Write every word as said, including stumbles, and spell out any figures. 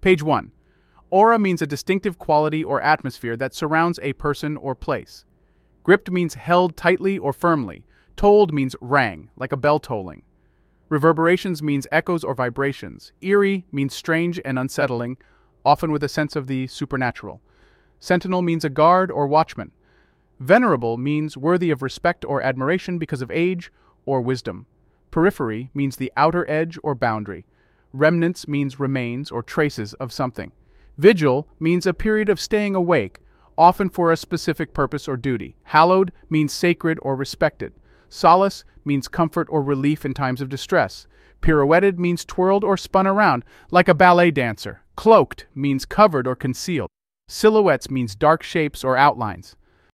Page one. Aura means a distinctive quality or atmosphere that surrounds a person or place. Gripped means held tightly or firmly. Tolled means rang, like a bell tolling. Reverberations means echoes or vibrations. Eerie means strange and unsettling, often with a sense of the supernatural. Sentinel means a guard or watchman. Venerable means worthy of respect or admiration because of age or wisdom. Periphery means the outer edge or boundary. Remnants means remains or traces of something. Vigil means a period of staying awake, often for a specific purpose or duty. Hallowed means sacred or respected. Solace means comfort or relief in times of distress. Pirouetted means twirled or spun around, like a ballet dancer. Cloaked means covered or concealed. Silhouettes means dark shapes or outlines.